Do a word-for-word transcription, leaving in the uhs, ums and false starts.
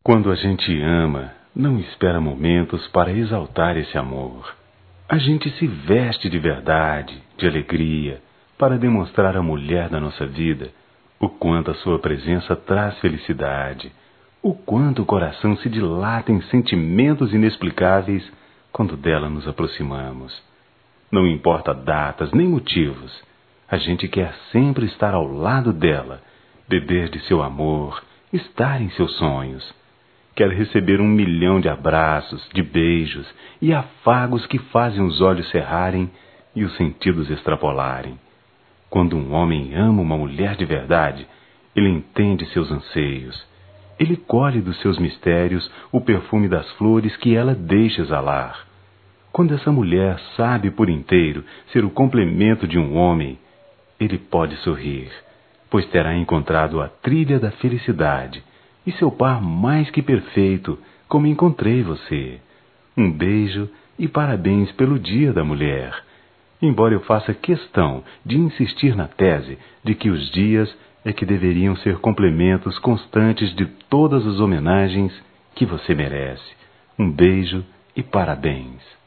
Quando a gente ama, não espera momentos para exaltar esse amor. A gente se veste de verdade, de alegria, para demonstrar à mulher da nossa vida o quanto a sua presença traz felicidade, o quanto o coração se dilata em sentimentos inexplicáveis quando dela nos aproximamos. Não importa datas nem motivos, a gente quer sempre estar ao lado dela, beber de seu amor, estar em seus sonhos. Quer receber um milhão de abraços, de beijos e afagos que fazem os olhos cerrarem e os sentidos extrapolarem. Quando um homem ama uma mulher de verdade, ele entende seus anseios. Ele colhe dos seus mistérios o perfume das flores que ela deixa exalar. Quando essa mulher sabe por inteiro ser o complemento de um homem, ele pode sorrir, pois terá encontrado a trilha da felicidade e seu par mais que perfeito, como encontrei você. Um beijo e parabéns pelo Dia da Mulher. Embora eu faça questão de insistir na tese de que os dias é que deveriam ser complementos constantes de todas as homenagens que você merece. Um beijo e parabéns.